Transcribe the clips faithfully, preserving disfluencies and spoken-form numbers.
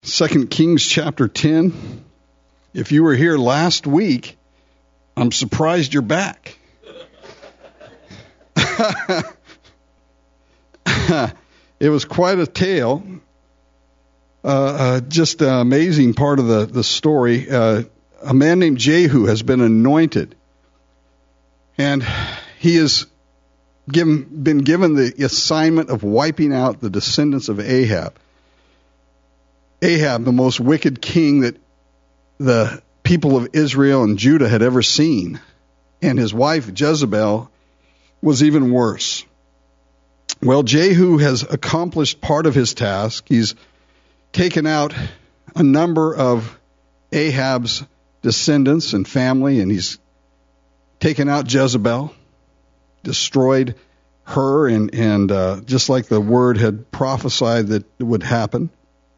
Second Kings chapter ten. If you were here last week, I'm surprised you're back. It was quite a tale. Uh, uh, just an amazing part of the, the story. Uh, a man named Jehu has been anointed. And he has given, been given the assignment of wiping out the descendants of Ahab. Ahab, the most wicked king that the people of Israel and Judah had ever seen. And his wife, Jezebel, was even worse. Well, Jehu has accomplished part of his task. He's taken out a number of Ahab's descendants and family, and he's taken out Jezebel, destroyed her, and, and uh, just like the word had prophesied that it would happen.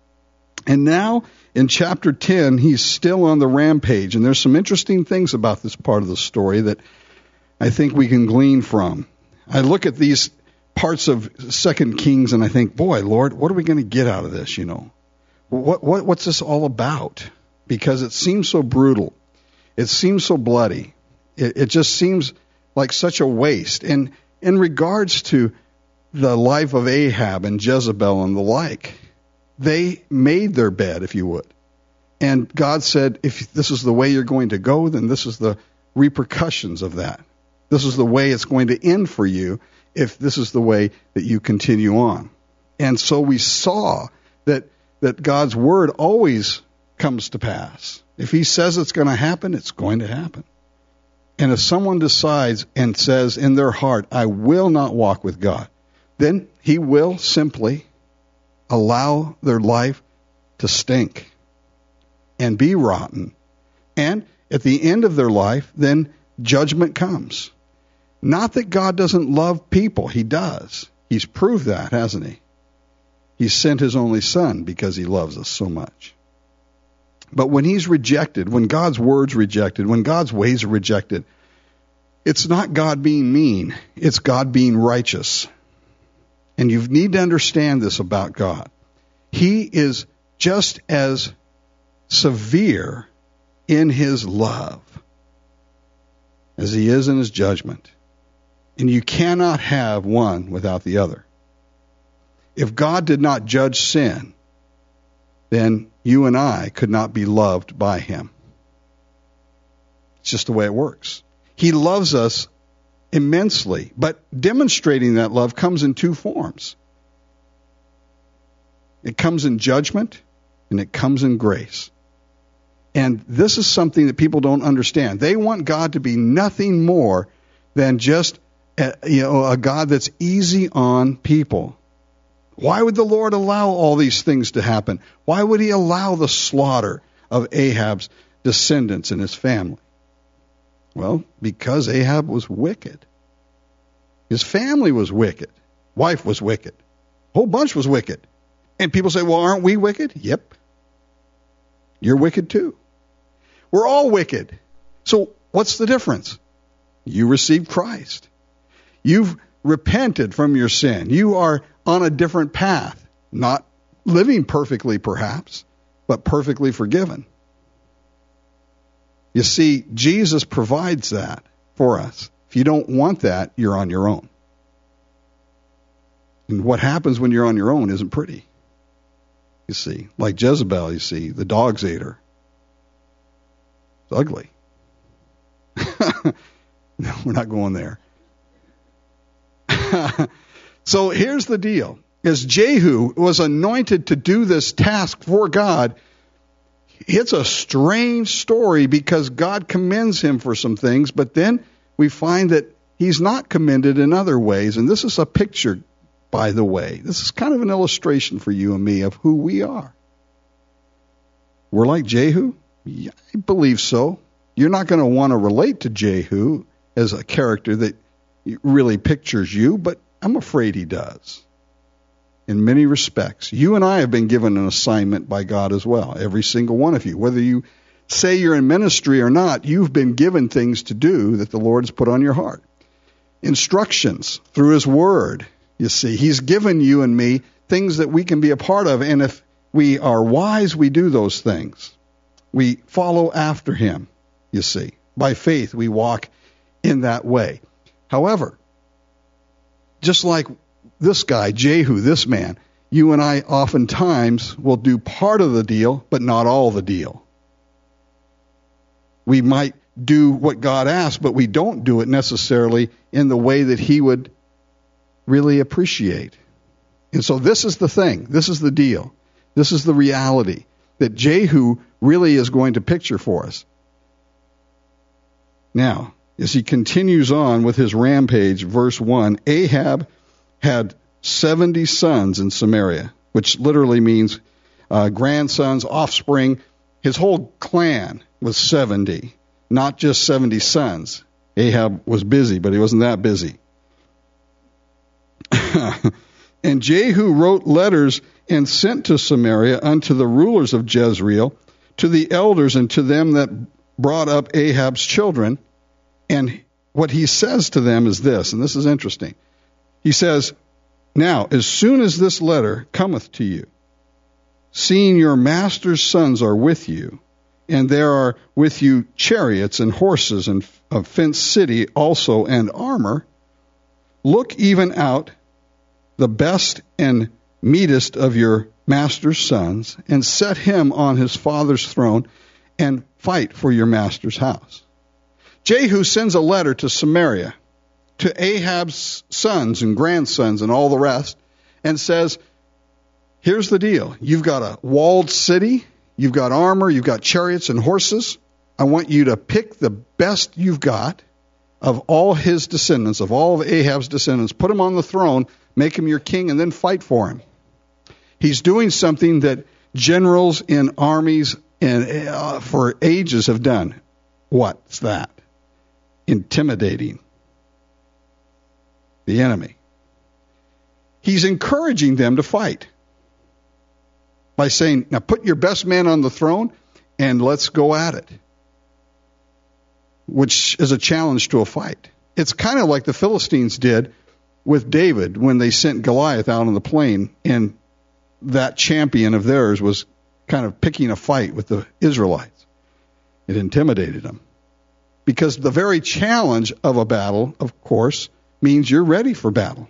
And now, in chapter ten, he's still on the rampage, and there's some interesting things about this part of the story that I think we can glean from. I look at these parts of Second Kings, and I think, boy, Lord, what are we going to get out of this, you know? What, what What's this all about? Because it seems so brutal. It seems so bloody. It, it just seems like such a waste. And in regards to the life of Ahab and Jezebel and the like, they made their bed, if you would. And God said, if this is the way you're going to go, then this is the repercussions of that. This is the way it's going to end for you if this is the way that you continue on. And so we saw that that God's word always comes to pass. If he says it's going to happen, it's going to happen. And if someone decides and says in their heart, I will not walk with God, then he will simply allow their life to stink and be rotten. And at the end of their life, then judgment comes. Not that God doesn't love people. He does. He's proved that, hasn't he? He sent his only son because he loves us so much. But when he's rejected, when God's word's rejected, when God's ways are rejected, it's not God being mean. It's God being righteous. And you need to understand this about God. He is just as severe in his love as he is in his judgment. And you cannot have one without the other. If God did not judge sin, then you and I could not be loved by him. It's just the way it works. He loves us immensely, but demonstrating that love comes in two forms. It comes in judgment, and it comes in grace. And this is something that people don't understand. They want God to be nothing more than just a, you know, a God that's easy on people. Why would the Lord allow all these things to happen? Why would he allow the slaughter of Ahab's descendants and his family? Well, because Ahab was wicked. His family was wicked. Wife was wicked. A whole bunch was wicked. And people say, well, aren't we wicked? Yep. You're wicked too. We're all wicked. So what's the difference? You received Christ. You've repented from your sin. You are on a different path. Not living perfectly, perhaps, but perfectly forgiven. You see, Jesus provides that for us. If you don't want that, you're on your own. And what happens when you're on your own isn't pretty. You see, like Jezebel, you see, the dogs ate her. It's ugly. No, we're not going there. So here's the deal. As Jehu was anointed to do this task for God, it's a strange story because God commends him for some things, but then we find that he's not commended in other ways. And this is a picture, by the way. This is kind of an illustration for you and me of who we are. We're like Jehu? Yeah, I believe so. You're not going to want to relate to Jehu as a character that really pictures you, but I'm afraid he does. In many respects. You and I have been given an assignment by God as well. Every single one of you. Whether you say you're in ministry or not, you've been given things to do that the Lord has put on your heart. Instructions through his word. You see, he's given you and me things that we can be a part of. And if we are wise, we do those things. We follow after him, you see. By faith, we walk in that way. However, just like this guy, Jehu, this man, you and I oftentimes will do part of the deal, but not all the deal. We might do what God asked, but we don't do it necessarily in the way that he would really appreciate. And so this is the thing. This is the deal. This is the reality that Jehu really is going to picture for us. Now, as he continues on with his rampage, verse one, Ahab had seventy sons in Samaria, which literally means uh, grandsons, offspring. His whole clan was seventy, not just seventy sons. Ahab was busy, but he wasn't that busy. And Jehu wrote letters and sent to Samaria unto the rulers of Jezreel, to the elders and to them that brought up Ahab's children. And what he says to them is this, and this is interesting. He says, now, as soon as this letter cometh to you, seeing your master's sons are with you, and there are with you chariots and horses and a fenced city also and armor, look even out the best and meetest of your master's sons, and set him on his father's throne, and fight for your master's house. Jehu sends a letter to Samaria, to Ahab's sons and grandsons and all the rest, and says, here's the deal. You've got a walled city, you've got armor, you've got chariots and horses. I want you to pick the best you've got of all his descendants, of all of Ahab's descendants, put him on the throne, make him your king, and then fight for him. He's doing something that generals in armies and uh, for ages have done. What's that? Intimidating the enemy. He's encouraging them to fight by saying, now put your best man on the throne and let's go at it, which is a challenge to a fight. It's kind of like the Philistines did with David when they sent Goliath out on the plain, and that champion of theirs was kind of picking a fight with the Israelites. It intimidated them. Because the very challenge of a battle, of course, means you're ready for battle.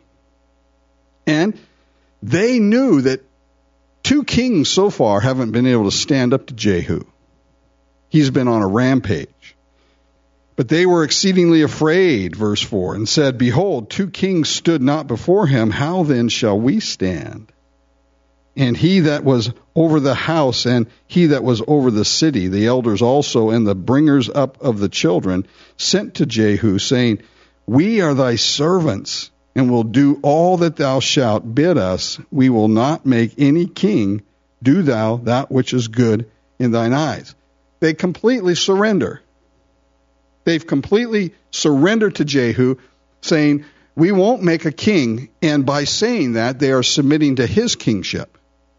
And they knew that two kings so far haven't been able to stand up to Jehu. He's been on a rampage. But they were exceedingly afraid, verse four, and said, behold, two kings stood not before him. How then shall we stand? And he that was over the house and he that was over the city, the elders also and the bringers up of the children, sent to Jehu, saying, we are thy servants, and will do all that thou shalt bid us. We will not make any king. Do thou that which is good in thine eyes. They completely surrender. They've completely surrendered to Jehu, saying, we won't make a king. And by saying that, they are submitting to his kingship.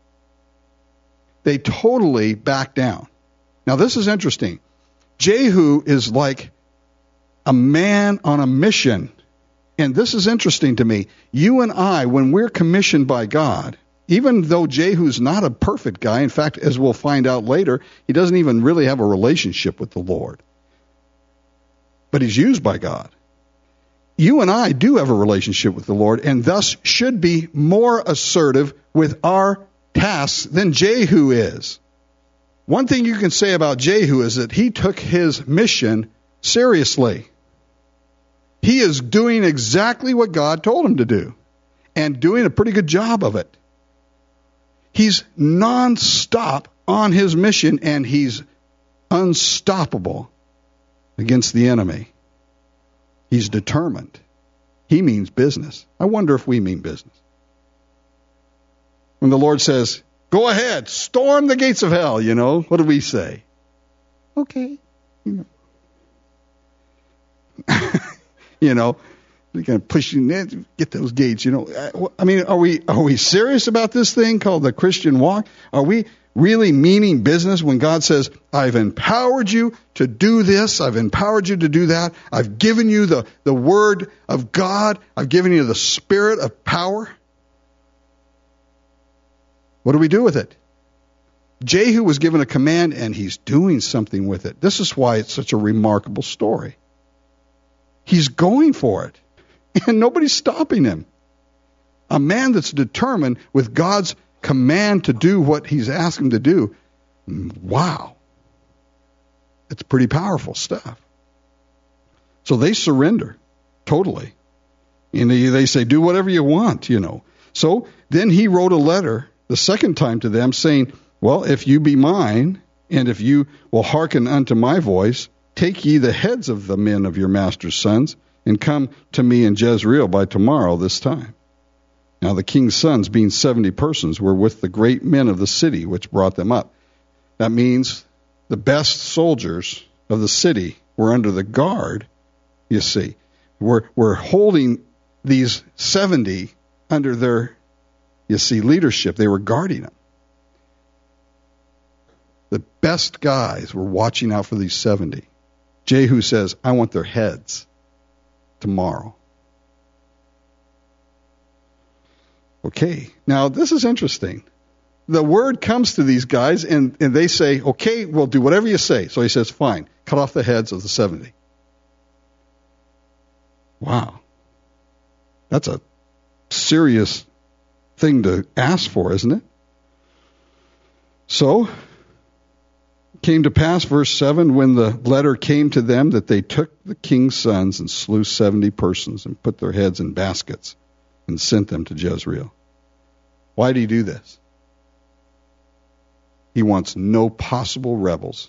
They totally back down. Now, this is interesting. Jehu is like a man on a mission. And this is interesting to me. You and I, when we're commissioned by God, even though Jehu's not a perfect guy, in fact, as we'll find out later, he doesn't even really have a relationship with the Lord. But he's used by God. You and I do have a relationship with the Lord, and thus should be more assertive with our tasks than Jehu is. One thing you can say about Jehu is that he took his mission seriously. He is doing exactly what God told him to do, and doing a pretty good job of it. He's nonstop on his mission, and he's unstoppable against the enemy. He's determined. He means business. I wonder if we mean business. When the Lord says, go ahead, storm the gates of hell, you know, what do we say? Okay. You know, you know we kind of pushing, get those gates, you know. I mean, are we are we serious about this thing called the Christian walk? Are we really meaning business when God says, I've empowered you to do this, I've empowered you to do that, I've given you the, the word of God, I've given you the spirit of power? What do we do with it? Jehu was given a command, and he's doing something with it. This is why it's such a remarkable story. He's going for it, and nobody's stopping him. A man that's determined with God's command to do what he's asked him to do. Wow. It's pretty powerful stuff. So they surrender totally. And they, they say, do whatever you want, you know. So then he wrote a letter the second time to them saying, well, if you be mine, and if you will hearken unto my voice, take ye the heads of the men of your master's sons, and come to me in Jezreel by tomorrow this time. Now the king's sons, being seventy persons, were with the great men of the city, which brought them up. That means the best soldiers of the city were under the guard, you see. We're, we're holding these seventy under their, you see, leadership. They were guarding them. The best guys were watching out for these seventy. Jehu says, I want their heads tomorrow. Okay, now this is interesting. The word comes to these guys, and, and they say, okay, we'll do whatever you say. So he says, fine, cut off the heads of the seventy. Wow. That's a serious thing to ask for, isn't it? So, it came to pass, verse seven, when the letter came to them that they took the king's sons and slew seventy persons and put their heads in baskets and sent them to Jezreel. Why did he do this? He wants no possible rebels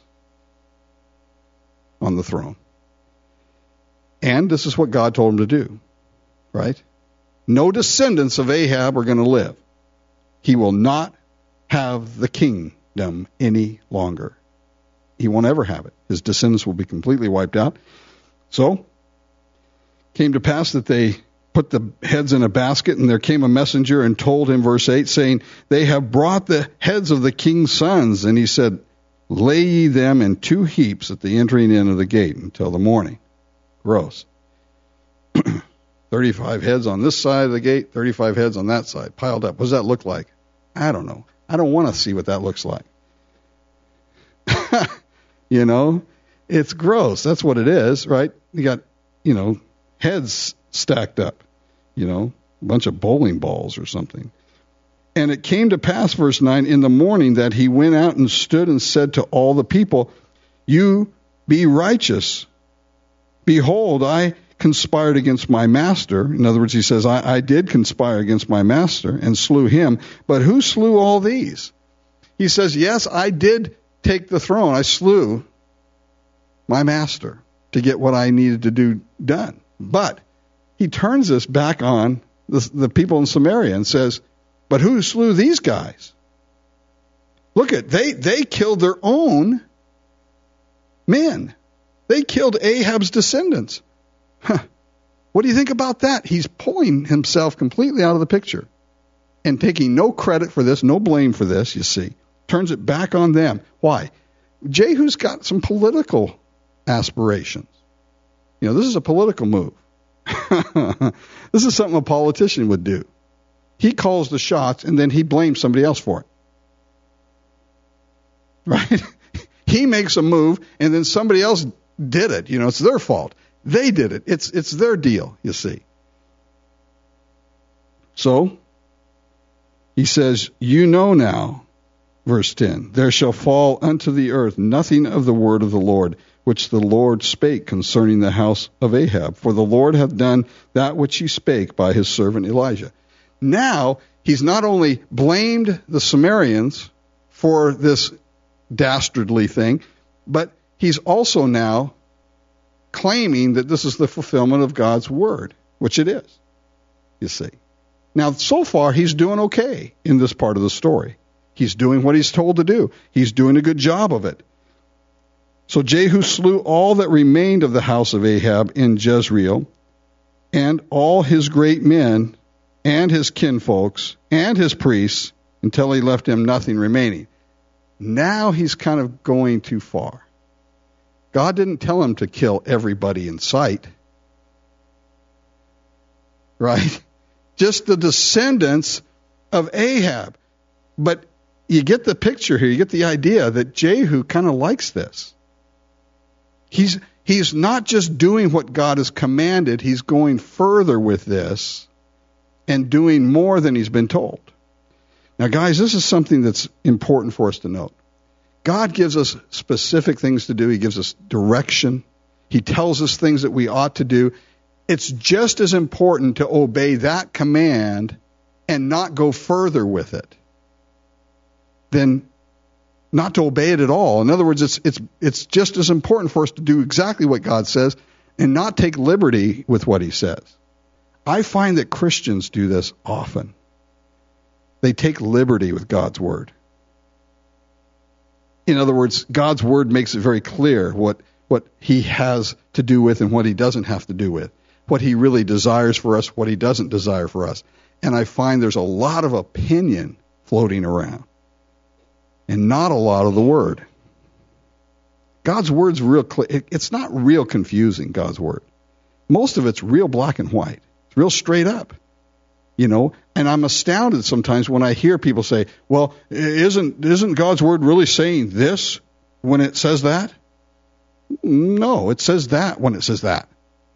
on the throne. And this is what God told him to do, right? No descendants of Ahab are going to live. He will not have the kingdom any longer. He won't ever have it. His descendants will be completely wiped out. So, came to pass that they put the heads in a basket, and there came a messenger and told him, verse eight, saying, they have brought the heads of the king's sons. And he said, lay ye them in two heaps at the entering in of the gate until the morning. Gross. thirty-five heads on this side of the gate, thirty-five heads on that side, piled up. What does that look like? I don't know. I don't want to see what that looks like. You know, it's gross. That's what it is, right? You got, you know, heads stacked up, you know, a bunch of bowling balls or something. And it came to pass, verse nine, in the morning that he went out and stood and said to all the people, you be righteous. Behold, I conspired against my master. In other words, he says, I, I did conspire against my master and slew him. But who slew all these? He says, yes, I did take the throne. I slew my master to get what I needed to do done. But he turns this back on the, the people in Samaria and says, but who slew these guys? Look at, they, they killed their own men. They killed Ahab's descendants. Huh. What do you think about that? He's pulling himself completely out of the picture and taking no credit for this, no blame for this, you see. Turns it back on them. Why? Jehu's got some political aspirations. You know, this is a political move. This is something a politician would do. He calls the shots, and then he blames somebody else for it. Right? He makes a move, and then somebody else did it. You know, it's their fault. They did it. It's it's their deal, you see. So, he says, you know now, verse ten, there shall fall unto the earth nothing of the word of the Lord, which the Lord spake concerning the house of Ahab. For the Lord hath done that which he spake by his servant Elijah. Now, he's not only blamed the Sumerians for this dastardly thing, but he's also now claiming that this is the fulfillment of God's word, which it is, you see. Now, so far, he's doing okay in this part of the story. He's doing what he's told to do. He's doing a good job of it. So Jehu slew all that remained of the house of Ahab in Jezreel, and all his great men, and his kinfolks, and his priests, until he left him nothing remaining. Now he's kind of going too far. God didn't tell him to kill everybody in sight. Right? Just the descendants of Ahab. But you get the picture here. You get the idea that Jehu kind of likes this. He's he's not just doing what God has commanded. He's going further with this and doing more than he's been told. Now, guys, this is something that's important for us to note. God gives us specific things to do. He gives us direction. He tells us things that we ought to do. It's just as important to obey that command and not go further with it than not to obey it at all. In other words, it's it's it's just as important for us to do exactly what God says and not take liberty with what he says. I find that Christians do this often. They take liberty with God's word. In other words, God's word makes it very clear what, what he has to do with and what he doesn't have to do with, what he really desires for us, what he doesn't desire for us. And I find there's a lot of opinion floating around and not a lot of the word. God's word's real clear. It's not real confusing, God's word. Most of it's real black and white. It's real straight up. You know, and I'm astounded sometimes when I hear people say, well, isn't isn't God's word really saying this when it says that? No, it says that when it says that.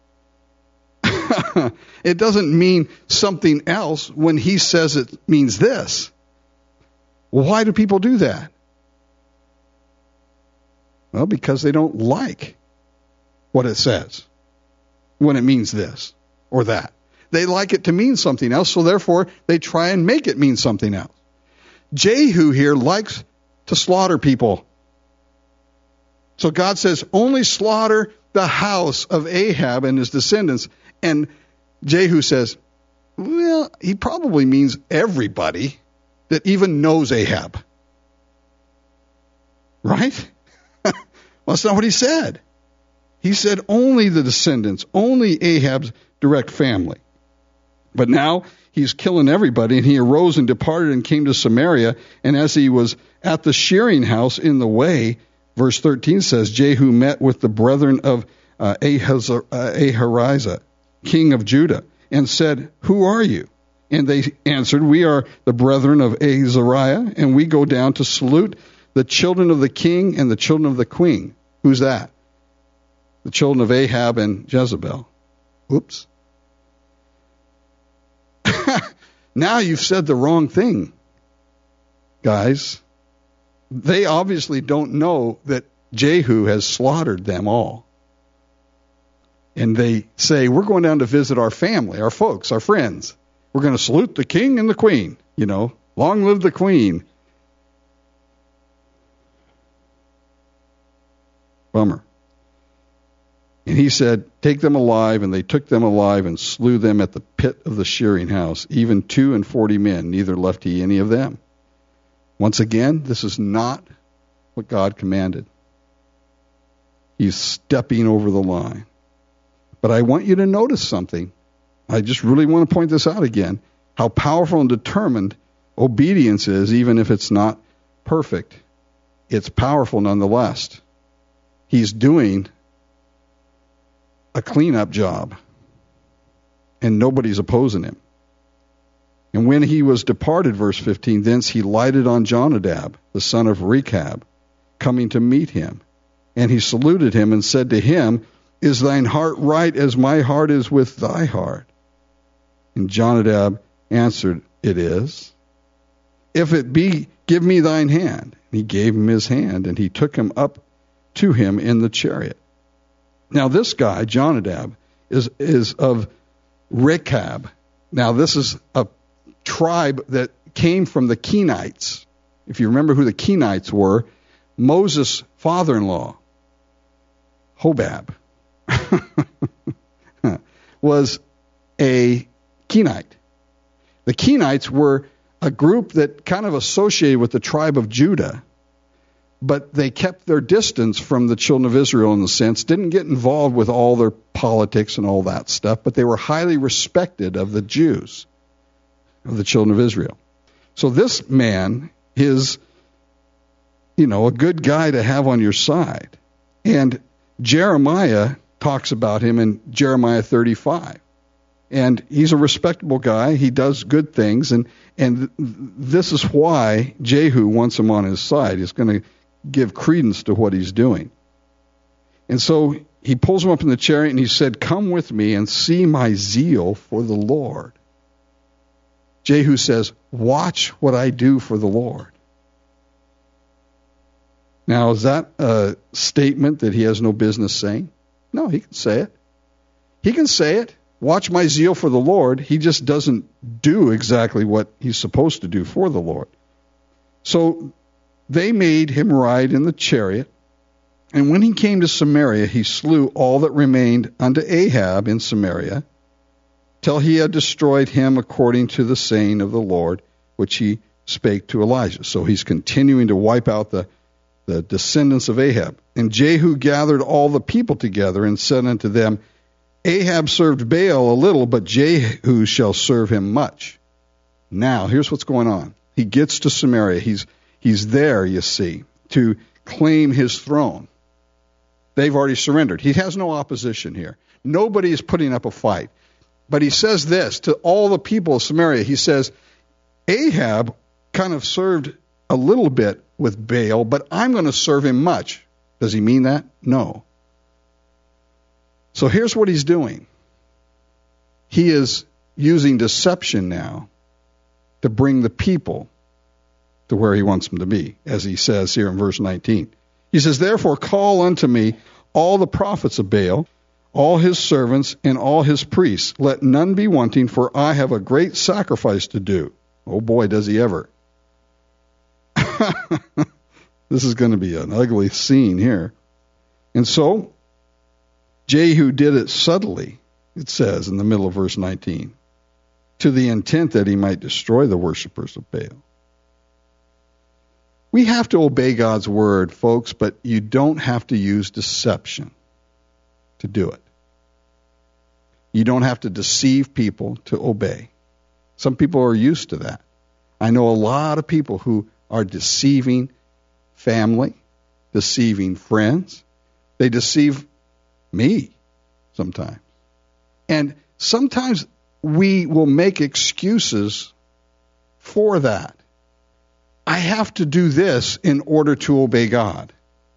It doesn't mean something else when he says it means this. Well, why do people do that? Well, because they don't like what it says when it means this or that. They like it to mean something else, so therefore they try and make it mean something else. Jehu here likes to slaughter people. So God says, only slaughter the house of Ahab and his descendants. And Jehu says, well, he probably means everybody that even knows Ahab. Right? Well, that's not what he said. He said only the descendants, only Ahab's direct family. But now he's killing everybody, and he arose and departed and came to Samaria. And as he was at the shearing house in the way, verse thirteen says, Jehu met with the brethren of uh, Ahaziah, king of Judah, and said, who are you? And they answered, we are the brethren of Azariah, and we go down to salute the children of the king and the children of the queen. Who's that? The children of Ahab and Jezebel. Oops. Now you've said the wrong thing, guys. They obviously don't know that Jehu has slaughtered them all. And they say, we're going down to visit our family, our folks, our friends. We're going to salute the king and the queen. You know, long live the queen. Bummer. And he said, take them alive, and they took them alive and slew them at the pit of the shearing house, even two and forty men, neither left he any of them. Once again, this is not what God commanded. He's stepping over the line. But I want you to notice something. I just really want to point this out again, how powerful and determined obedience is, even if it's not perfect. It's powerful nonetheless. He's doing a cleanup job, and nobody's opposing him. And when he was departed, verse fifteen, thence he lighted on Jonadab, the son of Rechab, coming to meet him. And he saluted him and said to him, is thine heart right as my heart is with thy heart? And Jonadab answered, it is. If it be, give me thine hand. And he gave him his hand, and he took him up to him in the chariot. Now, this guy, Jonadab, is, is of Rechab. Now, this is a tribe that came from the Kenites. If you remember who the Kenites were, Moses' father-in-law, Hobab, was a Kenite. The Kenites were a group that kind of associated with the tribe of Judah, but they kept their distance from the children of Israel in the sense, didn't get involved with all their politics and all that stuff, but they were highly respected of the Jews, of the children of Israel. So this man is, you know, a good guy to have on your side. And Jeremiah talks about him in Jeremiah thirty-five. And he's a respectable guy. He does good things. And, and th- this is why Jehu wants him on his side. He's going to give credence to what he's doing. And so he pulls him up in the chariot and he said, "Come with me and see my zeal for the Lord." Jehu says, "Watch what I do for the Lord." Now, is that a statement that he has no business saying? No, he can say it. He can say it. Watch my zeal for the Lord. He just doesn't do exactly what he's supposed to do for the Lord. So they made him ride in the chariot. And when he came to Samaria, he slew all that remained unto Ahab in Samaria, till he had destroyed him according to the saying of the Lord, which he spake to Elijah. So he's continuing to wipe out the, the descendants of Ahab. And Jehu gathered all the people together and said unto them, Ahab served Baal a little, but Jehu shall serve him much. Now, here's what's going on. He gets to Samaria. He's, he's there, you see, to claim his throne. They've already surrendered. He has no opposition here. Nobody is putting up a fight. But he says this to all the people of Samaria. He says, Ahab kind of served a little bit with Baal, but I'm going to serve him much. Does he mean that? No. So here's what he's doing. He is using deception now to bring the people to where he wants them to be, as he says here in verse nineteen. He says, Therefore call unto me all the prophets of Baal, all his servants, and all his priests. Let none be wanting, for I have a great sacrifice to do. Oh boy, does he ever. This is going to be an ugly scene here. And so, Jehu did it subtly, it says in the middle of verse nineteen, to the intent that he might destroy the worshipers of Baal. We have to obey God's word, folks, but you don't have to use deception to do it. You don't have to deceive people to obey. Some people are used to that. I know a lot of people who are deceiving family, deceiving friends. They deceive me sometimes. And sometimes we will make excuses for that. I have to do this in order to obey God.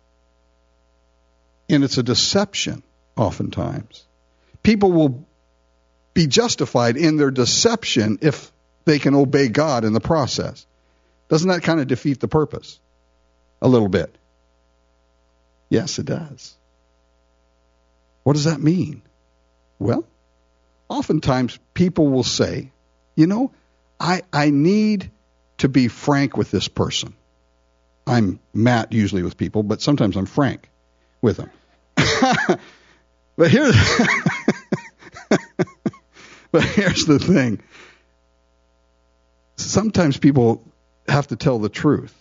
And it's a deception oftentimes. People will be justified in their deception if they can obey God in the process. Doesn't that kind of defeat the purpose? A little bit. Yes, it does. What does that mean? Well, oftentimes people will say, you know, I, I need to be frank with this person. I'm Matt usually with people, but sometimes I'm frank with them. But here's but here's the thing. Sometimes people have to tell the truth.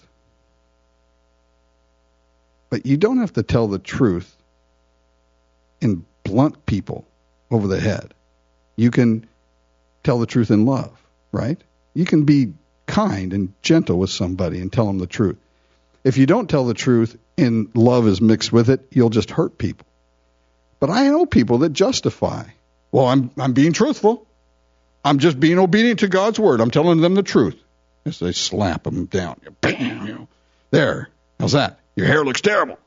But you don't have to tell the truth and blunt people over the head. You can tell the truth in love, right? You can be kind and gentle with somebody and tell them the truth. If you don't tell the truth and love is mixed with it, you'll just hurt people. But I know people that justify. Well, I'm I'm being truthful. I'm just being obedient to God's word. I'm telling them the truth. As they slap them down. Bam, you know. There. How's that? Your hair looks terrible.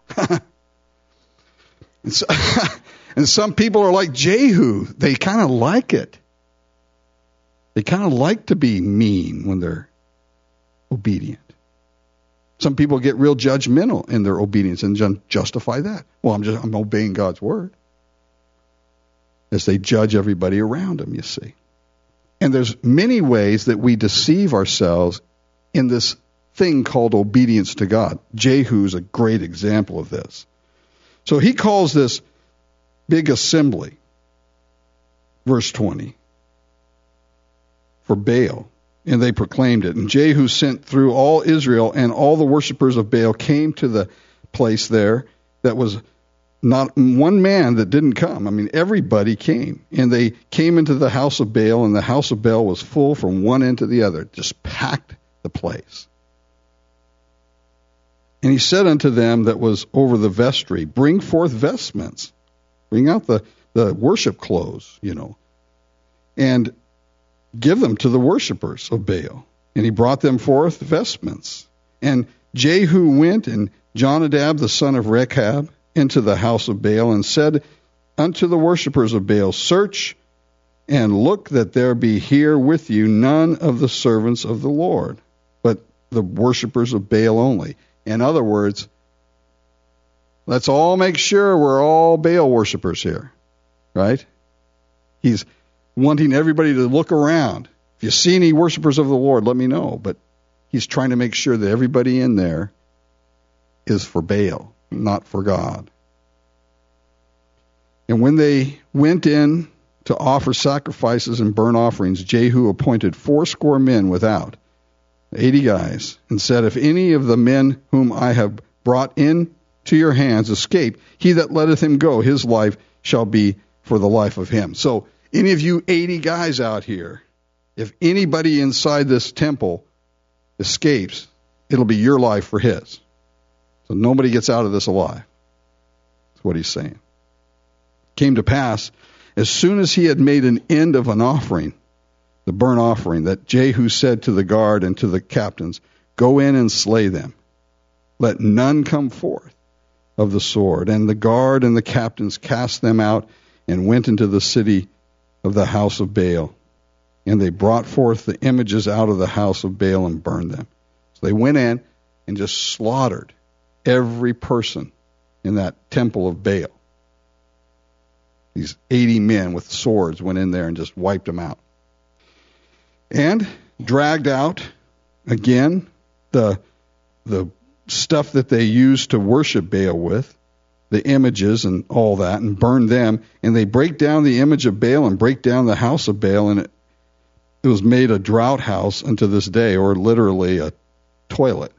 and, so, and some people are like Jehu. They kind of like it. They kind of like to be mean when they're obedient. Some people get real judgmental in their obedience and justify that. Well, I'm just I'm obeying God's word. As they judge everybody around them, you see. And there's many ways that we deceive ourselves in this thing called obedience to God. Jehu's a great example of this. So he calls this big assembly, verse twenty, for Baal, and they proclaimed it. And Jehu sent through all Israel, and all the worshipers of Baal came to the place there. That was not one man that didn't come. I mean, everybody came. And they came into the house of Baal, and the house of Baal was full from one end to the other. Just packed the place. And he said unto them that was over the vestry, Bring forth vestments. Bring out the, the worship clothes, you know. and give them to the worshipers of Baal. And he brought them forth vestments. And Jehu went, and Jonadab the son of Rechab, into the house of Baal, and said unto the worshipers of Baal, Search and look that there be here with you none of the servants of the Lord, but the worshipers of Baal only. In other words, let's all make sure we're all Baal worshipers here, right? He's wanting everybody to look around. If you see any worshipers of the Lord, let me know. But he's trying to make sure that everybody in there is for Baal, not for God. And when they went in to offer sacrifices and burnt offerings, Jehu appointed fourscore men without, eighty guys, and said, If any of the men whom I have brought in to your hands escape, he that letteth him go, his life shall be for the life of him. So any of you eighty guys out here, if anybody inside this temple escapes, it'll be your life for his. So nobody gets out of this alive. That's what he's saying. Came to pass, as soon as he had made an end of an offering, the burnt offering, that Jehu said to the guard and to the captains, Go in and slay them. Let none come forth of the sword. And the guard and the captains cast them out and went into the city of the house of Baal. And they brought forth the images out of the house of Baal and burned them. So they went in and just slaughtered every person in that temple of Baal. These eighty men with swords went in there and just wiped them out. And dragged out, again, the the stuff that they used to worship Baal with, the images and all that, and burned them. And they break down the image of Baal and break down the house of Baal, and it, it was made a drought house unto this day, or literally a toilet.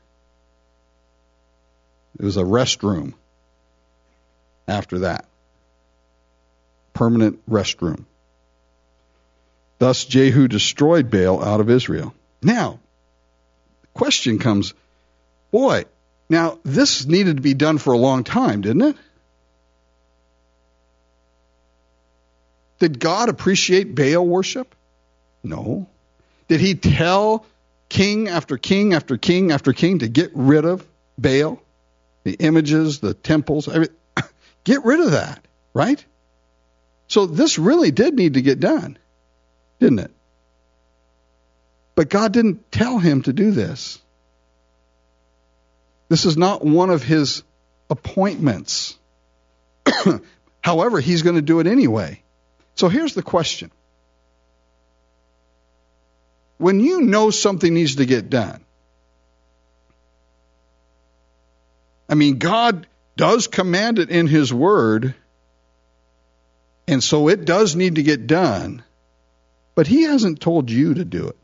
It was a restroom after that. Permanent restroom. Thus Jehu destroyed Baal out of Israel. Now, the question comes, boy, now this needed to be done for a long time, didn't it? Did God appreciate Baal worship? No. Did he tell king after king after king after king to get rid of Baal? The images, the temples, everything. Get rid of that, right? So this really did need to get done, didn't it? But God didn't tell him to do this. This is not one of his appointments. However, he's going to do it anyway. So here's the question. When you know something needs to get done, I mean, God does command it in his word, and so it does need to get done, but he hasn't told you to do it.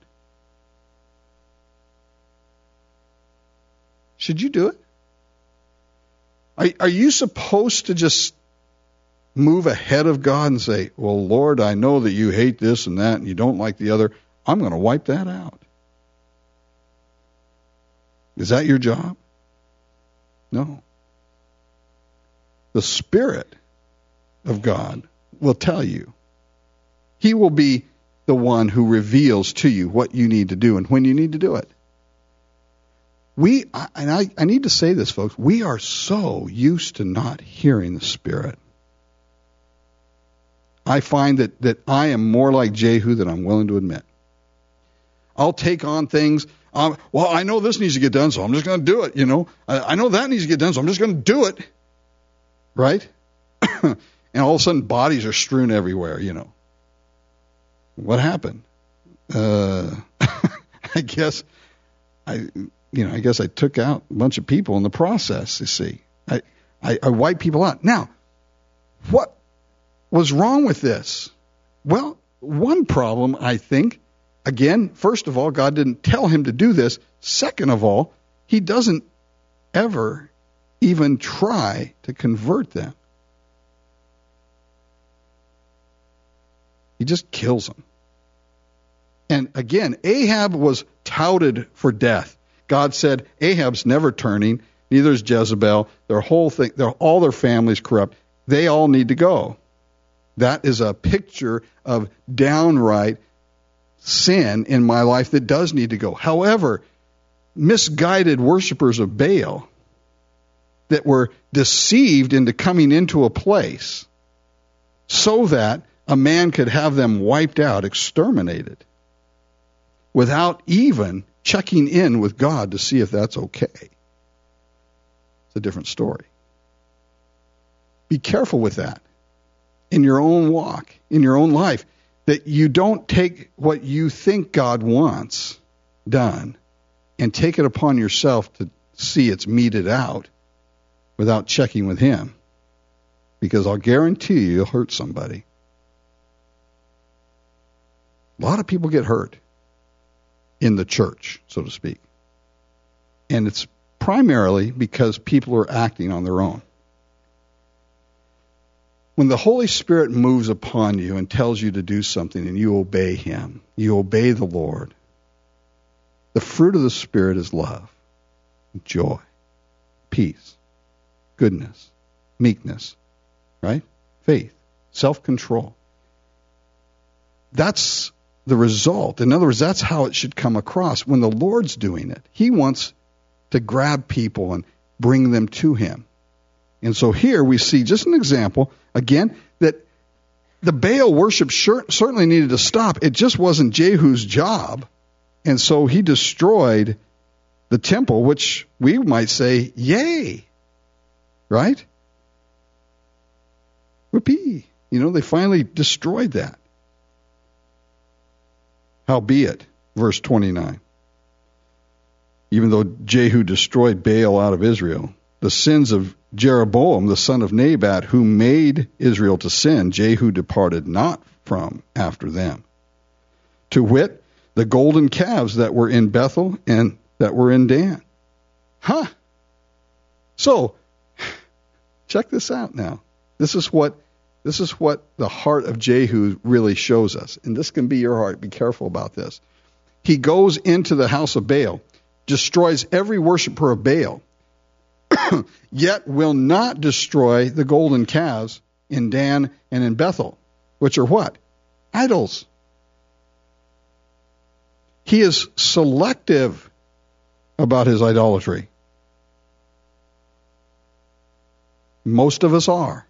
Should you do it? Are, are you supposed to just move ahead of God and say, well, Lord, I know that you hate this and that and you don't like the other. I'm going to wipe that out. Is that your job? No. The Spirit of God will tell you. He will be the one who reveals to you what you need to do and when you need to do it. We, and I, I need to say this, folks, we are so used to not hearing the Spirit. I find that, that I am more like Jehu than I'm willing to admit. I'll take on things. Um, well, I know this needs to get done, so I'm just going to do it, you know. I, I know that needs to get done, so I'm just going to do it. Right? And all of a sudden, bodies are strewn everywhere, you know. What happened? Uh, I guess I, you know, I guess I took out a bunch of people in the process, you see. I, I, I wiped people out. Now, what was wrong with this? Well, one problem, I think, again, first of all, God didn't tell him to do this. Second of all, he doesn't ever even try to convert them. He just kills them. And again, Ahab was touted for death. God said, Ahab's never turning, neither is Jezebel. Their whole thing, their, all their family's corrupt. They all need to go. That is a picture of downright sin in my life that does need to go. However, misguided worshipers of Baal that were deceived into coming into a place so that a man could have them wiped out, exterminated, without even checking in with God to see if that's okay. It's a different story. Be careful with that in your own walk, in your own life, that you don't take what you think God wants done and take it upon yourself to see it's meted out without checking with Him. Because I'll guarantee you, you'll hurt somebody. A lot of people get hurt in the church, so to speak. And it's primarily because people are acting on their own. When the Holy Spirit moves upon you and tells you to do something and you obey Him, you obey the Lord, the fruit of the Spirit is love, joy, peace, goodness, meekness, right? Faith, self-control. That's the result. In other words, that's how it should come across. When the Lord's doing it, He wants to grab people and bring them to Him. And so here we see just an example, again, that the Baal worship sure, certainly needed to stop. It just wasn't Jehu's job. And so he destroyed the temple, which we might say, yay, right? Whoopee. You know, they finally destroyed that. Howbeit, verse twenty-nine, even though Jehu destroyed Baal out of Israel, the sins of Jeroboam, the son of Nebat, who made Israel to sin, Jehu departed not from after them. To wit, the golden calves that were in Bethel and that were in Dan. Huh. So, check this out now. This is what this is what the heart of Jehu really shows us. And this can be your heart. Be careful about this. He goes into the house of Baal, destroys every worshiper of Baal, yet will not destroy the golden calves in Dan and in Bethel, which are what? Idols. He is selective about his idolatry. Most of us are.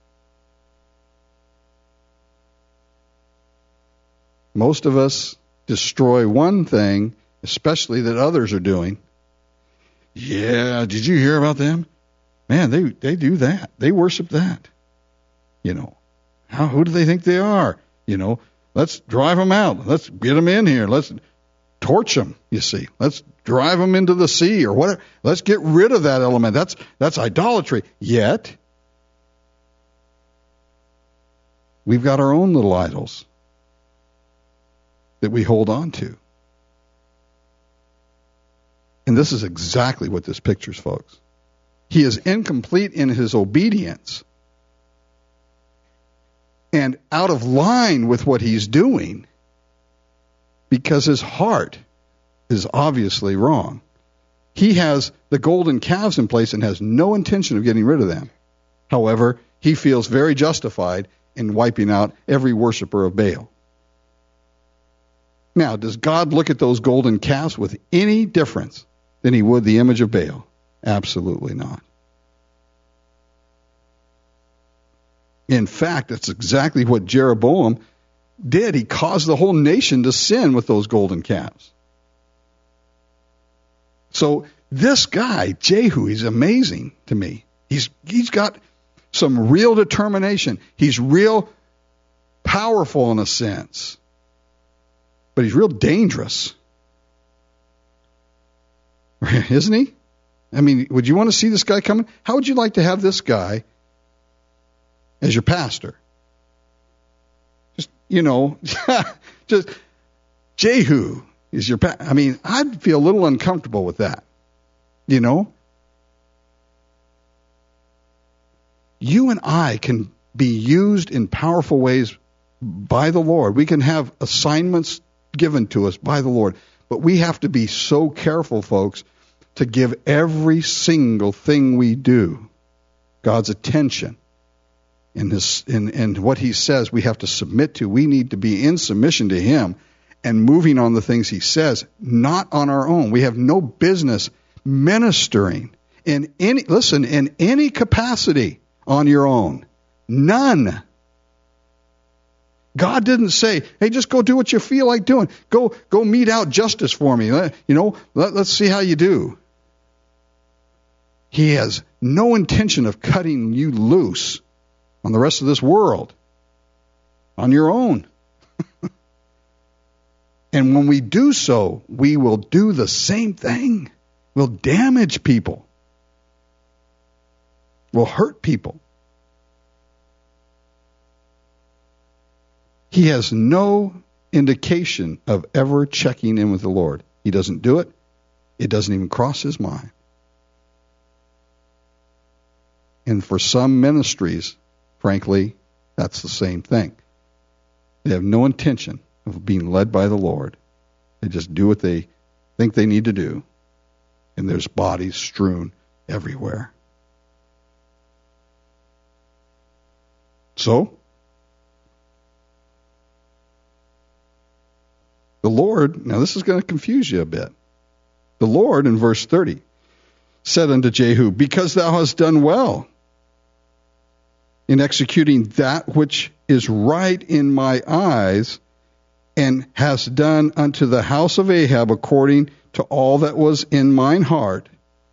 Most of us destroy one thing, especially that others are doing. Yeah, did you hear about them? Man, they they do that. They worship that. You know, how who do they think they are? You know, let's drive them out. Let's get them in here. Let's torch them, you see. Let's drive them into the sea or whatever. Let's get rid of that element. That's that's idolatry. Yet, we've got our own little idols that we hold on to. And this is exactly what this pictures, folks. He is incomplete in his obedience and out of line with what he's doing because his heart is obviously wrong. He has the golden calves in place and has no intention of getting rid of them. However, he feels very justified in wiping out every worshiper of Baal. Now, does God look at those golden calves with any difference than he would the image of Baal? Absolutely not. In fact, that's exactly what Jeroboam did. He caused the whole nation to sin with those golden calves. So this guy, Jehu, he's amazing to me. He's he's got some real determination. He's real powerful in a sense. But he's real dangerous. Isn't he? I mean, would you want to see this guy coming? How would you like to have this guy as your pastor? Just, you know, just Jehu is your pastor. I mean, I'd feel a little uncomfortable with that. You know? You and I can be used in powerful ways by the Lord. We can have assignments given to us by the Lord. But we have to be so careful, folks, to give every single thing we do God's attention in his in, in what he says we have to submit to. We need to be in submission to him and moving on the things he says, not on our own. We have no business ministering in any, listen, in any capacity on your own. None. God didn't say, hey, just go do what you feel like doing. Go go mete out justice for me. You know, let, let's see how you do. He has no intention of cutting you loose on the rest of this world on your own. And when we do so, we will do the same thing. We'll damage people. We'll hurt people. He has no indication of ever checking in with the Lord. He doesn't do it. It doesn't even cross his mind. And for some ministries, frankly, that's the same thing. They have no intention of being led by the Lord. They just do what they think they need to do. And there's bodies strewn everywhere. So, the Lord, now this is going to confuse you a bit. The Lord, in verse thirty, said unto Jehu, because thou hast done well in executing that which is right in my eyes, and hast done unto the house of Ahab according to all that was in mine heart.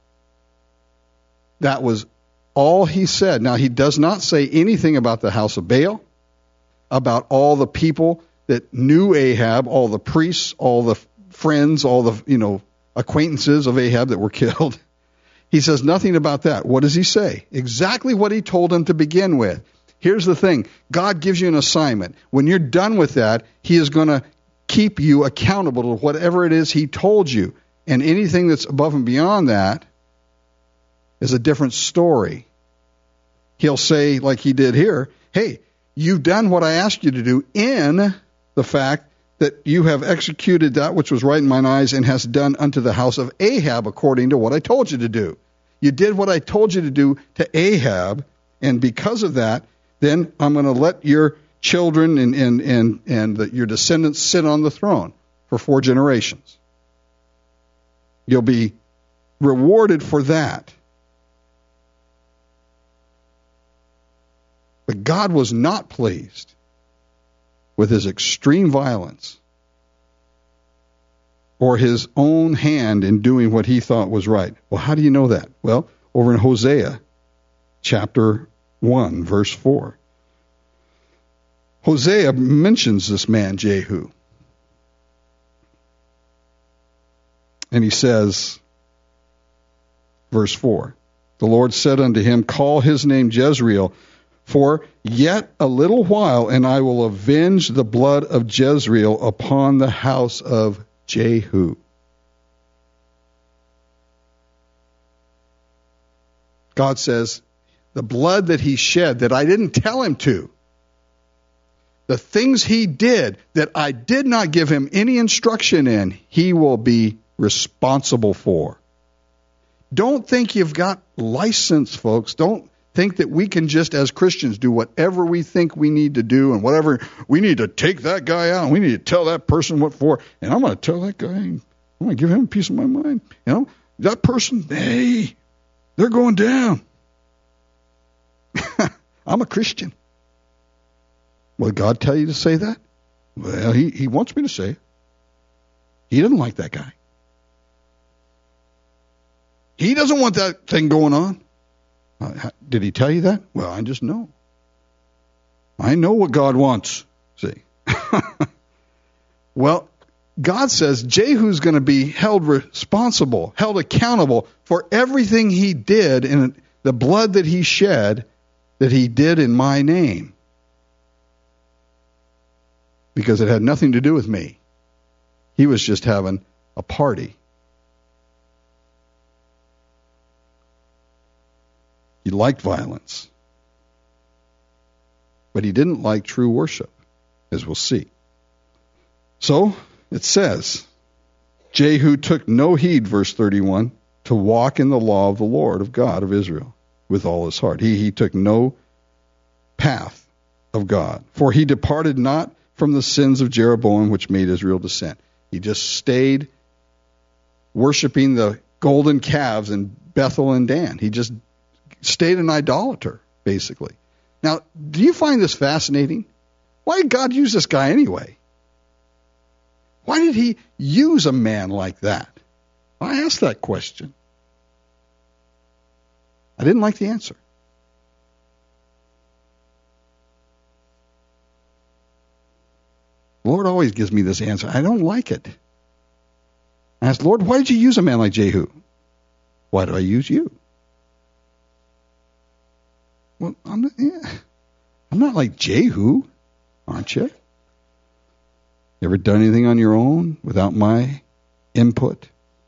That was all he said. Now, he does not say anything about the house of Baal, about all the people that knew Ahab, all the priests, all the friends, all the, you know, acquaintances of Ahab that were killed. He says nothing about that. What does he say? Exactly what he told him to begin with. Here's the thing. God gives you an assignment. When you're done with that, he is going to keep you accountable to whatever it is he told you. And anything that's above and beyond that is a different story. He'll say, like he did here, hey, you've done what I asked you to do in the fact that you have executed that which was right in mine eyes and hast done unto the house of Ahab according to what I told you to do. You did what I told you to do to Ahab, and because of that, then I'm going to let your children and, and, and, and the, your descendants sit on the throne for four generations. You'll be rewarded for that. But God was not pleased with his extreme violence or his own hand in doing what he thought was right. Well, how do you know that? Well, over in Hosea chapter one, verse four. Hosea mentions this man, Jehu. And he says, verse four, the Lord said unto him, call his name Jezreel, for yet a little while, and I will avenge the blood of Jezreel upon the house of Jehu. God says, the blood that he shed that I didn't tell him to, the things he did that I did not give him any instruction in, he will be responsible for. Don't think you've got license, folks. Don't think that we can just, as Christians, do whatever we think we need to do and whatever. We need to take that guy out. And we need to tell that person what for. And I'm going to tell that guy, I'm going to give him a piece of my mind. You know, that person, hey, they're going down. I'm a Christian. Will God tell you to say that? Well, he, he wants me to say it. He doesn't like that guy. He doesn't want that thing going on. Uh, did he tell you that? Well, I just know. I know what God wants. See. Well, God says Jehu's going to be held responsible, held accountable for everything he did and the blood that he shed that he did in my name. Because it had nothing to do with me. He was just having a party. He liked violence. But he didn't like true worship, as we'll see. So, it says, Jehu took no heed, verse thirty-one, to walk in the law of the Lord, of God, of Israel, with all his heart. He, he took no path of God. For he departed not from the sins of Jeroboam, which made Israel to sin. He just stayed worshiping the golden calves in Bethel and Dan. He just stayed an idolater, basically. Now, do you find this fascinating? Why did God use this guy anyway? Why did he use a man like that? I asked that question. I didn't like the answer. The Lord always gives me this answer. I don't like it. I asked, Lord, why did you use a man like Jehu? Why do I use you? Well, I'm not, yeah, I'm not like Jehu, aren't you? You ever done anything on your own without my input?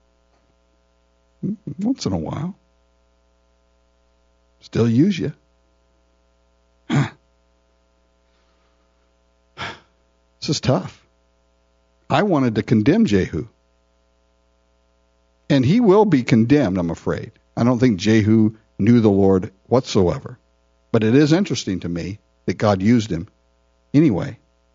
Once in a while. Still use you. This is tough. I wanted to condemn Jehu. And he will be condemned, I'm afraid. I don't think Jehu knew the Lord whatsoever. But it is interesting to me that God used him anyway.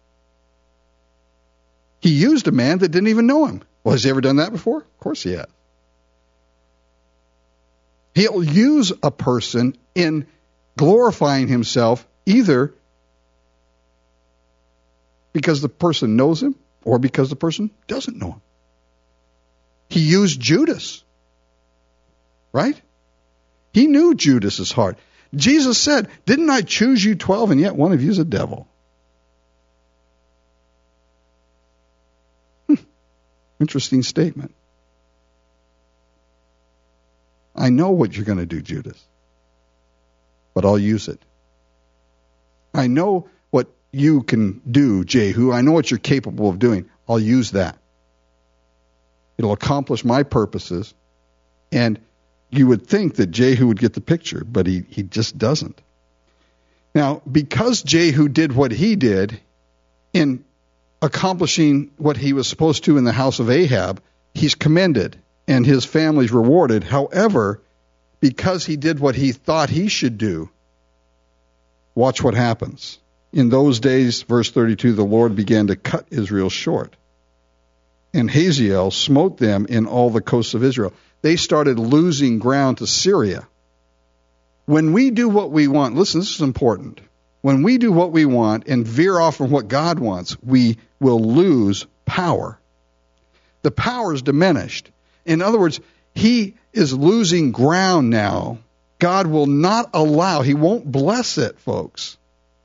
He used a man that didn't even know him. Well, has he ever done that before? Of course he has. He'll use a person in glorifying himself either because the person knows him or because the person doesn't know him. He used Judas, right? He knew Judas's heart. Jesus said, didn't I choose you twelve and yet one of you is a devil? Hmm. Interesting statement. I know what you're going to do, Judas, but I'll use it. I know what you can do, Jehu. I know what you're capable of doing. I'll use that. It'll accomplish my purposes. And you would think that Jehu would get the picture, but he, he just doesn't. Now, because Jehu did what he did in accomplishing what he was supposed to in the house of Ahab, he's commended and his family's rewarded. However, because he did what he thought he should do, watch what happens. In those days, verse thirty-two, the Lord began to cut Israel short. And Hazael smote them in all the coasts of Israel. They started losing ground to Syria. When we do what we want, listen, this is important. When we do what we want and veer off from what God wants, we will lose power. The power is diminished. In other words, he is losing ground now. God will not allow, he won't bless it, folks.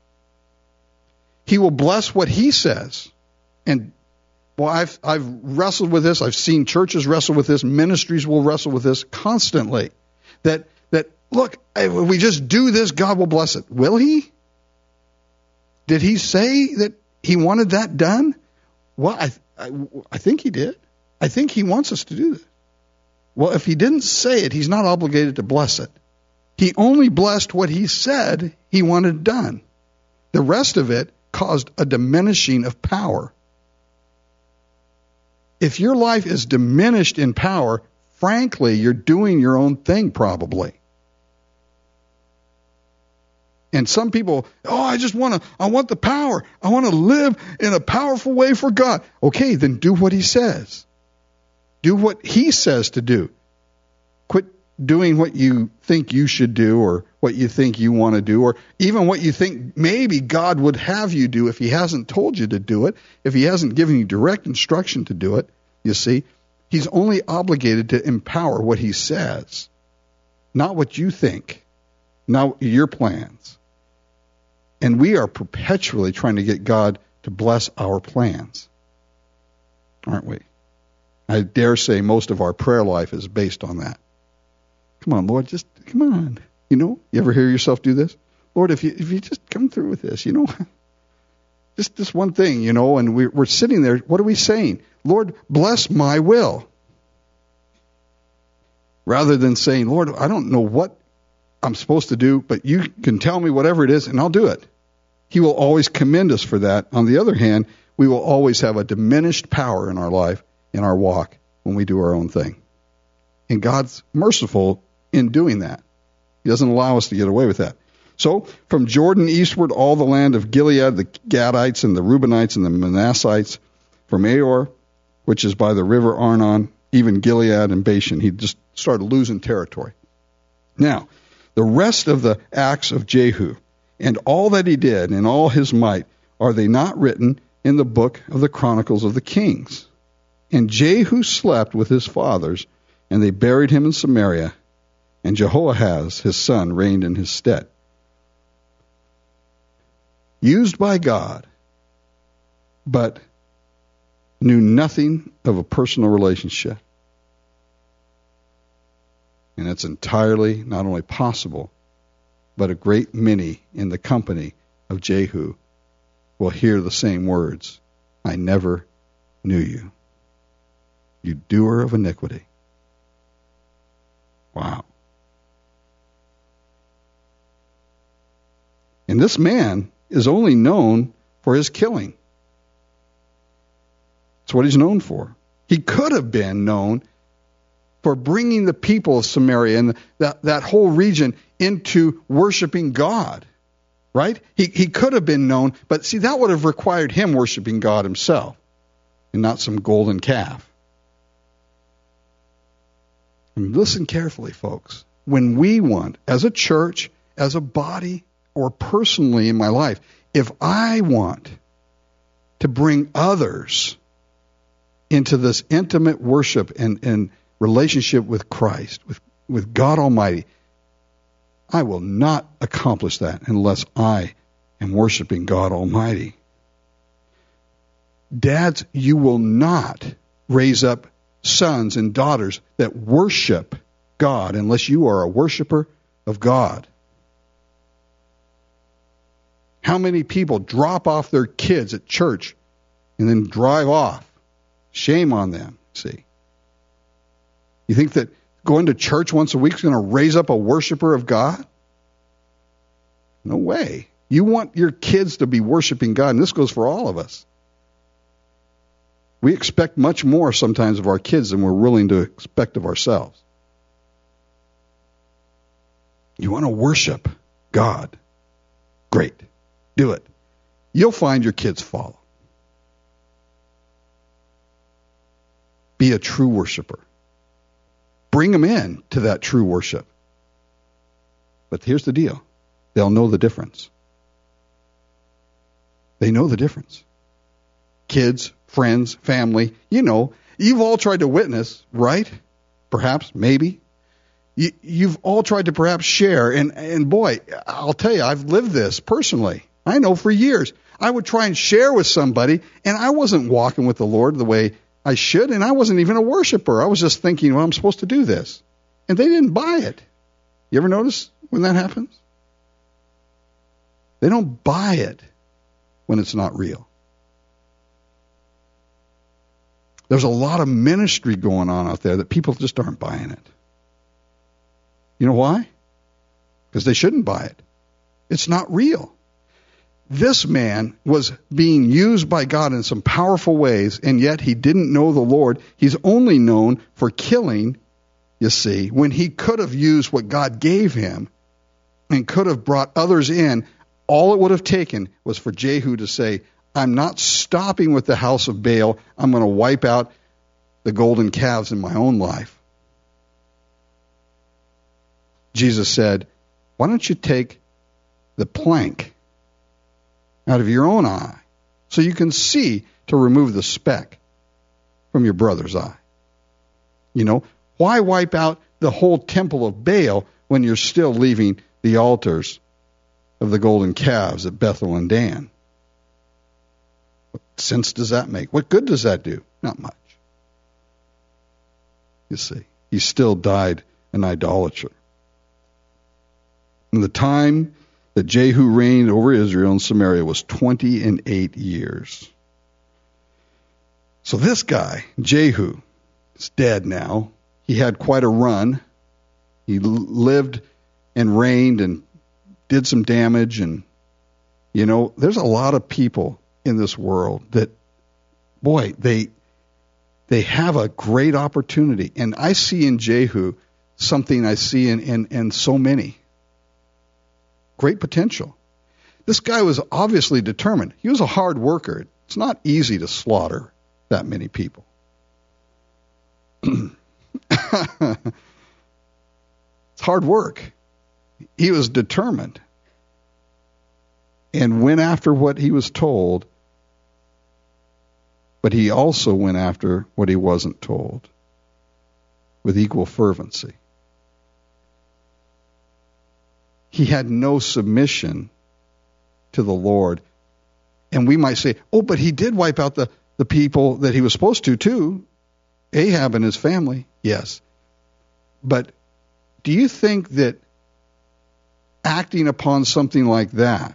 He will bless what he says. And well, I've I've wrestled with this. I've seen churches wrestle with this. Ministries will wrestle with this constantly. That that look, if we just do this, God will bless it. Will he? Did he say that he wanted that done? Well, I I, I think he did. I think he wants us to do that. Well, if he didn't say it, he's not obligated to bless it. He only blessed what he said he wanted done. The rest of it caused a diminishing of power. If your life is diminished in power, frankly, you're doing your own thing probably. And some people, oh, I just want to, I want the power. I want to live in a powerful way for God. Okay, then do what he says. Do what he says to do. Quit doing what you think you should do or what you think you want to do or even what you think maybe God would have you do if he hasn't told you to do it, if he hasn't given you direct instruction to do it. You see, he's only obligated to empower what he says, not what you think, not your plans. And we are perpetually trying to get God to bless our plans, aren't we? I dare say most of our prayer life is based on that. Come on, Lord, just come on. You know, you ever hear yourself do this? Lord, if you if you just come through with this, you know, just this one thing, you know, and we're, we're sitting there. What are we saying? Lord, bless my will. Rather than saying, Lord, I don't know what I'm supposed to do, but you can tell me whatever it is, and I'll do it. He will always commend us for that. On the other hand, we will always have a diminished power in our life, in our walk, when we do our own thing. And God's merciful in doing that. He doesn't allow us to get away with that. So from Jordan eastward, all the land of Gilead, the Gadites and the Reubenites and the Manassites, from Aor, which is by the river Arnon, even Gilead and Bashan. He just started losing territory. Now, the rest of the acts of Jehu and all that he did and all his might, are they not written in the book of the Chronicles of the Kings? And Jehu slept with his fathers, and they buried him in Samaria, and Jehoahaz, his son, reigned in his stead. Used by God, but knew nothing of a personal relationship. And it's entirely not only possible, but a great many in the company of Jehu will hear the same words. I never knew you, you doer of iniquity. Wow. And this man is only known for his killing. That's what he's known for. He could have been known for bringing the people of Samaria and that, that whole region into worshiping God, right? He, he could have been known, but see, that would have required him worshiping God himself and not some golden calf. And listen carefully, folks. When we want, as a church, as a body, or personally in my life, if I want to bring others into this intimate worship and, and relationship with Christ, with, with God Almighty, I will not accomplish that unless I am worshiping God Almighty. Dads, you will not raise up sons and daughters that worship God unless you are a worshiper of God. How many people drop off their kids at church and then drive off? Shame on them, see. You think that going to church once a week is going to raise up a worshiper of God? No way. You want your kids to be worshiping God, and this goes for all of us. We expect much more sometimes of our kids than we're willing to expect of ourselves. You want to worship God? Great. Do it. You'll find your kids follow. Be a true worshiper. Bring them in to that true worship. But here's the deal. They'll know the difference. They know the difference. Kids, friends, family, you know, you've all tried to witness, right? Perhaps, maybe. You, you've all tried to perhaps share, and, and boy, I'll tell you, I've lived this personally. I know for years. I would try and share with somebody, and I wasn't walking with the Lord the way I should, and I wasn't even a worshiper. I was just thinking, well, I'm supposed to do this. And they didn't buy it. You ever notice when that happens? They don't buy it when it's not real. There's a lot of ministry going on out there that people just aren't buying it. You know why? Because they shouldn't buy it. It's not real. This man was being used by God in some powerful ways, and yet he didn't know the Lord. He's only known for killing, you see, when he could have used what God gave him and could have brought others in. All it would have taken was for Jehu to say, I'm not stopping with the house of Baal. I'm going to wipe out the golden calves in my own life. Jesus said, why don't you take the plank out of your own eye so you can see to remove the speck from your brother's eye? You know, why wipe out the whole temple of Baal when you're still leaving the altars of the golden calves at Bethel and Dan? What sense does that make? What good does that do? Not much. You see, he still died an idolater. And the time that Jehu reigned over Israel and Samaria was twenty and eight years. So this guy, Jehu, is dead now. He had quite a run. He lived and reigned and did some damage. And, you know, there's a lot of people in this world that, boy, they they have a great opportunity. And I see in Jehu something I see in, in, in so many. great potential. This guy was obviously determined. He was a hard worker. It's not easy to slaughter that many people. It's hard work. He was determined and went after what he was told, but he also went after what he wasn't told with equal fervency. He had no submission to the Lord. And we might say, oh, but he did wipe out the, the people that he was supposed to, too. Ahab and his family, yes. But do you think that acting upon something like that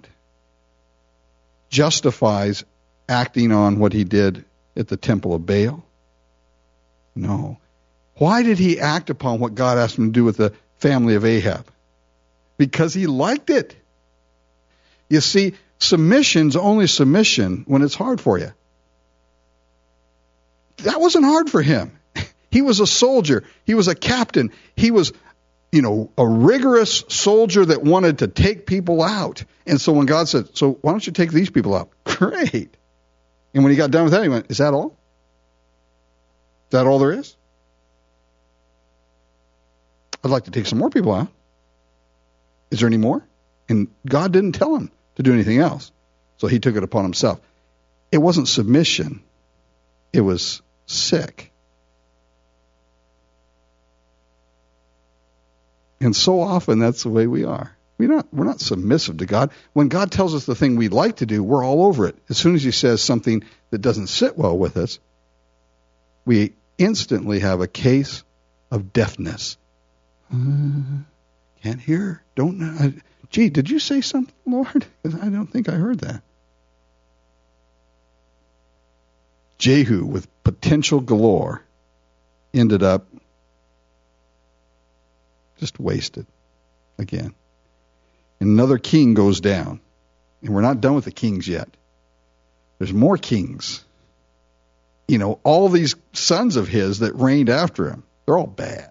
justifies acting on what he did at the temple of Baal? No. Why did he act upon what God asked him to do with the family of Ahab? Because he liked it. You see, submission's only submission when it's hard for you. That wasn't hard for him. He was a soldier. He was a captain. He was, you know, a rigorous soldier that wanted to take people out. And so when God said, so why don't you take these people out? Great. And when he got done with that, he went, is that all? Is that all there is? I'd like to take some more people out. Is there any more? And God didn't tell him to do anything else. So he took it upon himself. It wasn't submission. It was sick. And so often that's the way we are. We're not, we're not submissive to God. When God tells us the thing we'd like to do, we're all over it. As soon as he says something that doesn't sit well with us, we instantly have a case of deafness. Uh, can't hear. Don't know. I, gee, did you say something, Lord? Because I don't think I heard that. Jehu, with potential galore, ended up just wasted again. Another king goes down. And we're not done with the kings yet. There's more kings. You know, all these sons of his that reigned after him, they're all bad.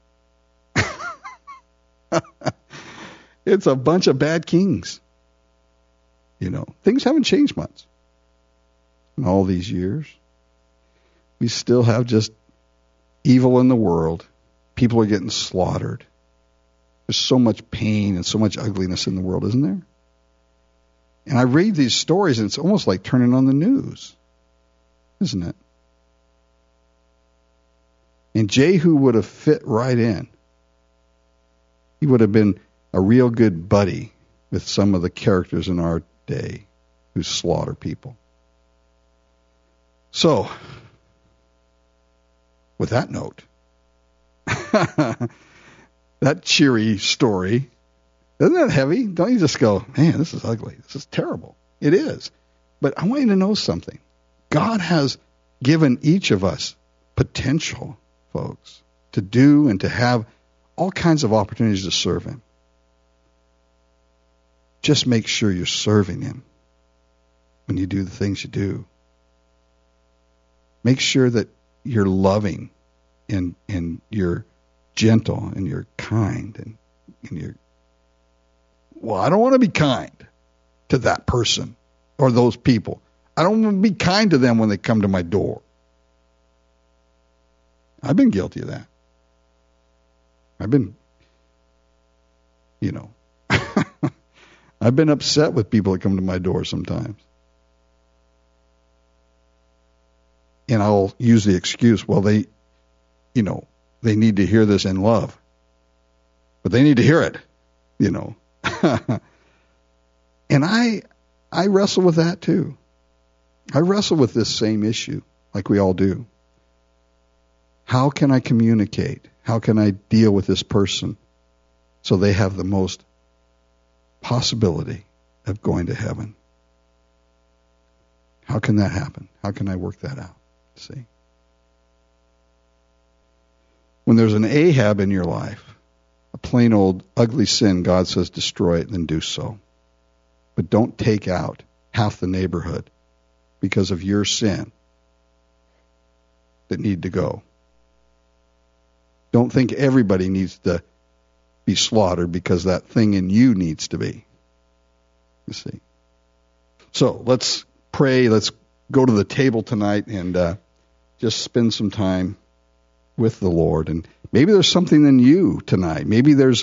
It's a bunch of bad kings. You know, things haven't changed much in all these years. We still have just evil in the world. People are getting slaughtered. There's so much pain and so much ugliness in the world, isn't there? And I read these stories, and it's almost like turning on the news, isn't it? And Jehu would have fit right in. He would have been a real good buddy with some of the characters in our day who slaughter people. So, with that note, that cheery story, isn't that heavy? Don't you just go, man, this is ugly. This is terrible. It is. But I want you to know something. God has given each of us potential, folks, to do and to have all kinds of opportunities to serve him. Just make sure you're serving him when you do the things you do. Make sure that you're loving and and you're gentle and you're kind and, and you're, well, I don't want to be kind to that person or those people. I don't want to be kind to them when they come to my door. I've been guilty of that. I've been, you know, I've been upset with people that come to my door sometimes. And I'll use the excuse, well, they, you know, they need to hear this in love. But they need to hear it, you know. And I I wrestle with that too. I wrestle with this same issue, like we all do. How can I communicate? How can I deal with this person so they have the most possibility of going to heaven? How can that happen? How can I work that out? See? When there's an Ahab in your life, a plain old ugly sin, God says destroy it, then do so. But don't take out half the neighborhood because of your sin that need to go. Don't think everybody needs to be slaughtered because that thing in you needs to be. You see. So let's pray. Let's go to the table tonight and uh, just spend some time with the Lord. And maybe there's something in you tonight. Maybe there's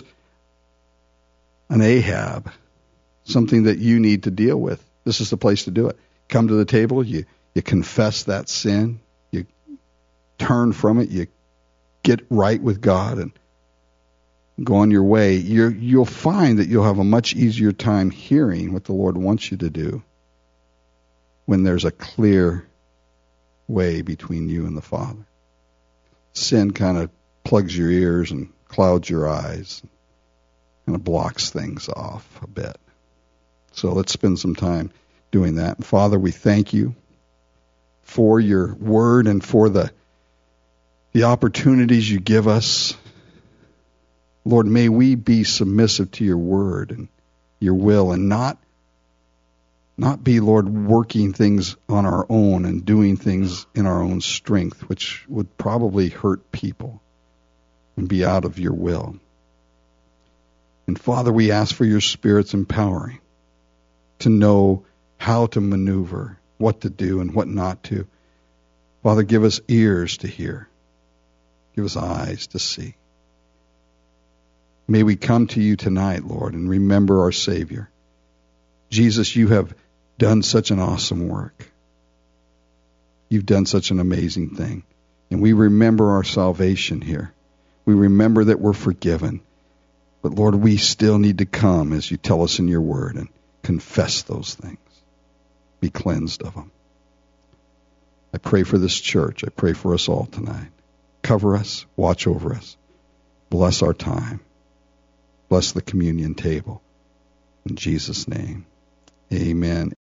an Ahab, something that you need to deal with. This is the place to do it. Come to the table. You, you confess that sin. You turn from it. You get right with God and go on your way. You're, you'll find that you'll have a much easier time hearing what the Lord wants you to do when there's a clear way between you and the Father. Sin kind of plugs your ears and clouds your eyes, kind of blocks things off a bit. So let's spend some time doing that. And Father, we thank you for your word and for the the opportunities you give us. Lord, may we be submissive to your word and your will and not not be, Lord, working things on our own and doing things in our own strength, which would probably hurt people and be out of your will. And Father, we ask for your Spirit's empowering to know how to maneuver, what to do and what not to. Father, give us ears to hear. Give us eyes to see. May we come to you tonight, Lord, and remember our Savior. Jesus, you have done such an awesome work. You've done such an amazing thing. And we remember our salvation here. We remember that we're forgiven. But Lord, we still need to come, as you tell us in your word, and confess those things. Be cleansed of them. I pray for this church. I pray for us all tonight. Cover us. Watch over us. Bless our time. Bless the communion table. In Jesus' name, amen.